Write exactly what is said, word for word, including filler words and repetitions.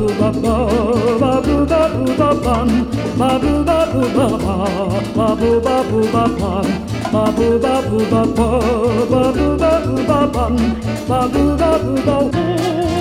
boo ba ba, ba boo ba boo ba bum, ba boo ba boo ba ba, ba boo ba boo ba bum, ba boo ba boo ba ba, ba boo ba boo ba bum, ba boo ba boo ba.